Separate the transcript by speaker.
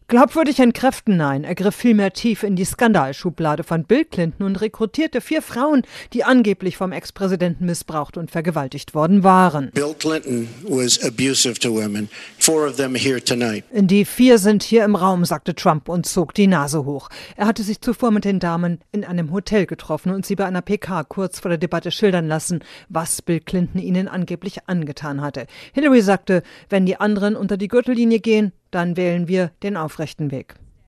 Speaker 1: Glaubwürdig entkräften, nein. Er griff vielmehr tief in die Skandalschublade von Bill Clinton und rekrutierte 4 Frauen, die angeblich vom Ex-Präsidenten missbraucht und vergewaltigt worden waren.
Speaker 2: Bill Clinton was abusive to women. 4 of them here tonight.
Speaker 1: Die 4 sind hier im Raum, sagte Trump und zog die Nase hoch. Er hatte sich zuvor mit den Damen in einem Hotel getroffen und sie bei einer PK kurz vor der Debatte schildern lassen, was Bill Clinton ihnen angeblich angetan hatte. Hillary sagte, wenn die anderen unter die Gürtellinie gehen, dann wählen wir den aufrechten Weg.